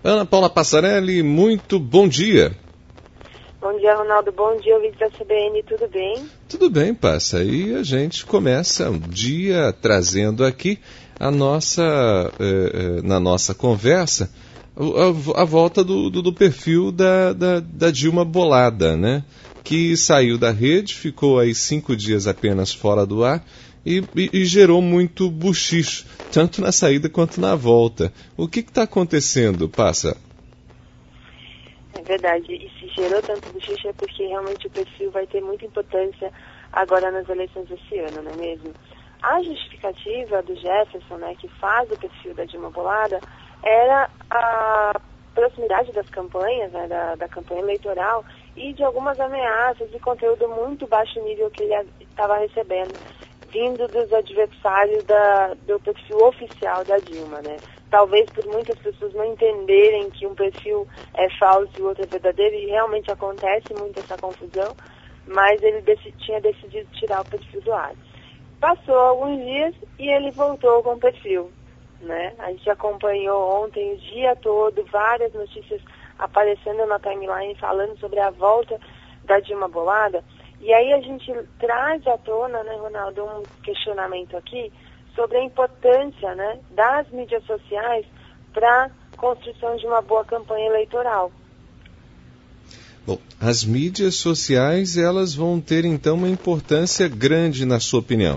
Ana Paula Passarelli, muito bom dia. Bom dia, Ronaldo. Bom dia, ouvintes da CBN. Tudo bem? Tudo bem, Passa. E a gente começa o dia trazendo aqui na nossa conversa a volta do perfil da Dilma Bolada, né? Que saiu da rede, ficou aí 5 dias apenas fora do ar e gerou muito buchicho, tanto na saída quanto na volta. O que está acontecendo, Passa? É verdade, e se gerou tanto buchicho é porque realmente o perfil vai ter muita importância agora nas eleições desse ano, não é mesmo? A justificativa do Jefferson, né, que faz o perfil da Dilma Bolada, era a proximidade das campanhas, né, da campanha eleitoral e de algumas ameaças e conteúdo muito baixo nível que ele estava recebendo, vindo dos adversários do perfil oficial da Dilma, né? Talvez por muitas pessoas não entenderem que um perfil é falso e o outro é verdadeiro, e realmente acontece muito essa confusão, mas ele tinha decidido tirar o perfil do ar. Passou alguns dias e ele voltou com o perfil, né? A gente acompanhou ontem o dia todo várias notícias aparecendo na timeline falando sobre a volta da Dilma Bolada, e aí a gente traz à tona, né, Ronaldo, um questionamento aqui sobre a importância, né, das mídias sociais para a construção de uma boa campanha eleitoral. Bom, as mídias sociais, elas vão ter então uma importância grande, na sua opinião?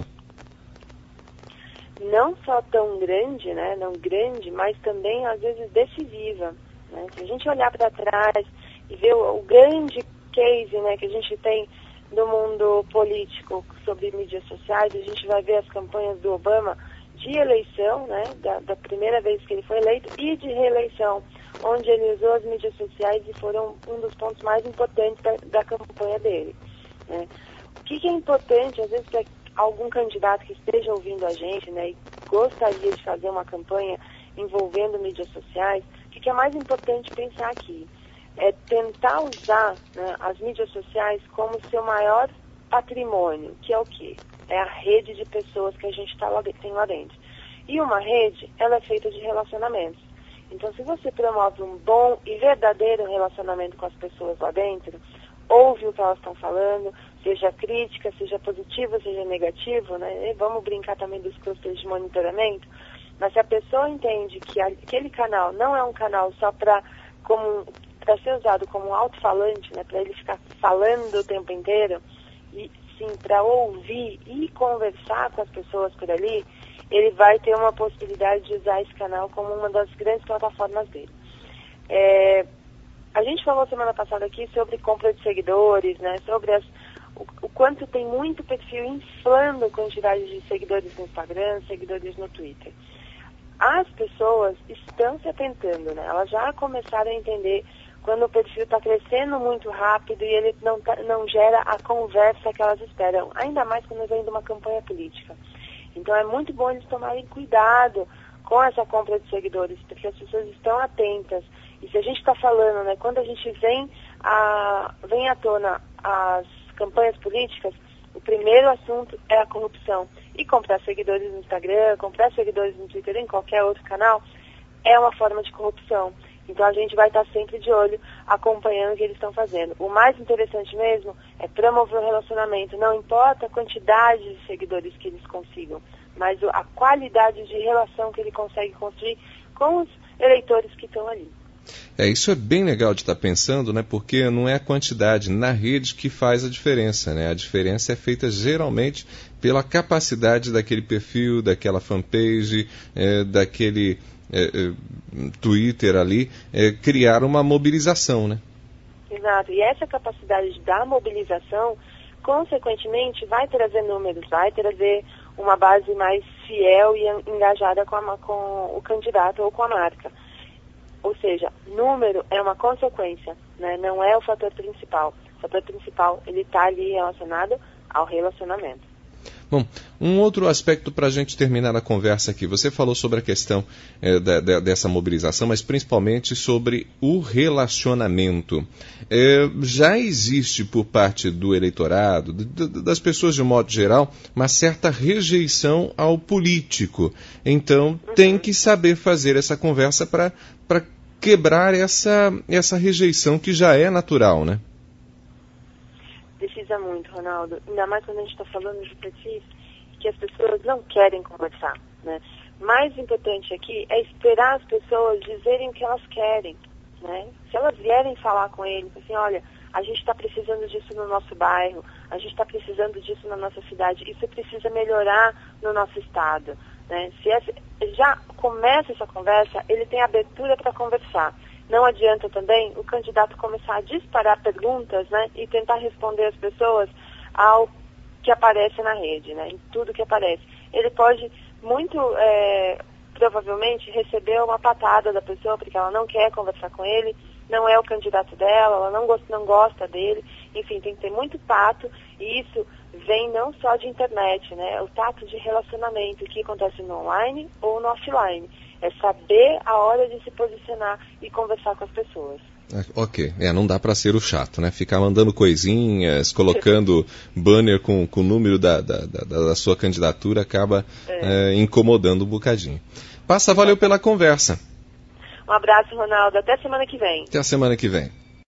Não só tão grande, né, não grande, mas também às vezes decisiva, né? Se a gente olhar para trás e ver o grande case, né, que a gente tem do mundo político sobre mídias sociais, a gente vai ver as campanhas do Obama de eleição, né, da primeira vez que ele foi eleito, e de reeleição, onde ele usou as mídias sociais e foram um dos pontos mais importantes da campanha dele, né. O que é importante, às vezes, para algum candidato que esteja ouvindo a gente, né, e gostaria de fazer uma campanha envolvendo mídias sociais, o que é mais importante pensar aqui? É tentar usar, né, as mídias sociais como seu maior patrimônio, que é o quê? É a rede de pessoas que a gente tem lá dentro. E uma rede, ela é feita de relacionamentos. Então, se você promove um bom e verdadeiro relacionamento com as pessoas lá dentro, ouve o que elas estão falando, seja crítica, seja positiva, seja negativo, né? E vamos brincar também dos clusters de monitoramento, mas se a pessoa entende que aquele canal não é um canal só para ser usado como um alto-falante, né, para ele ficar falando o tempo inteiro, e sim para ouvir e conversar com as pessoas por ali, ele vai ter uma possibilidade de usar esse canal como uma das grandes plataformas dele. A gente falou semana passada aqui sobre compra de seguidores, né, sobre o quanto tem muito perfil inflando a quantidade de seguidores no Instagram, seguidores no Twitter. As pessoas estão se atentando, né? Elas já começaram a entender quando o perfil está crescendo muito rápido e ele não gera a conversa que elas esperam, ainda mais quando vem de uma campanha política. Então é muito bom eles tomarem cuidado com essa compra de seguidores, porque as pessoas estão atentas. E se a gente está falando, né, quando a gente vem à tona as campanhas políticas, o primeiro assunto é a corrupção. E comprar seguidores no Instagram, comprar seguidores no Twitter, em qualquer outro canal, é uma forma de corrupção. Então a gente vai estar sempre de olho, acompanhando o que eles estão fazendo. O mais interessante mesmo é promover o relacionamento. Não importa a quantidade de seguidores que eles consigam, mas a qualidade de relação que ele consegue construir com os eleitores que estão ali. Isso é bem legal de estar pensando, né? Porque não é a quantidade na rede que faz a diferença, né? A diferença é feita geralmente pela capacidade daquele perfil, daquela fanpage, daquele Twitter ali, criar uma mobilização, né? Exato. E essa capacidade da mobilização, consequentemente, vai trazer números, vai trazer uma base mais fiel e engajada com o candidato ou com a marca. Ou seja, número é uma consequência, né? Não é o fator principal. O fator principal, ele está ali relacionado ao relacionamento. Bom, um outro aspecto para a gente terminar a conversa aqui. Você falou sobre a questão dessa mobilização, mas principalmente sobre o relacionamento. Já existe por parte do eleitorado, das pessoas de modo geral, uma certa rejeição ao político. Então, tem que saber fazer essa conversa para quebrar essa rejeição que já é natural, né? Precisa muito, Ronaldo. Ainda mais quando a gente está falando de perfis que as pessoas não querem conversar, né? Mais importante aqui é esperar as pessoas dizerem o que elas querem, né? Se elas vierem falar com ele, assim, olha, a gente está precisando disso no nosso bairro, a gente está precisando disso na nossa cidade, isso precisa melhorar no nosso estado, né? Já começa essa conversa, ele tem abertura para conversar. Não adianta também o candidato começar a disparar perguntas, né, e tentar responder as pessoas ao que aparece na rede, né, em tudo que aparece. Ele pode muito provavelmente receber uma patada da pessoa porque ela não quer conversar com ele, não é o candidato dela, ela não gosta dele. Enfim, tem que ter muito tato, e isso vem não só de internet, né, o tato de relacionamento, o que acontece no online ou no offline. É saber a hora de se posicionar e conversar com as pessoas. Ok, não dá para ser o chato, né? Ficar mandando coisinhas, colocando banner com o número da sua candidatura acaba incomodando um bocadinho. Valeu pela conversa. Um abraço, Ronaldo. Até semana que vem. Até a semana que vem.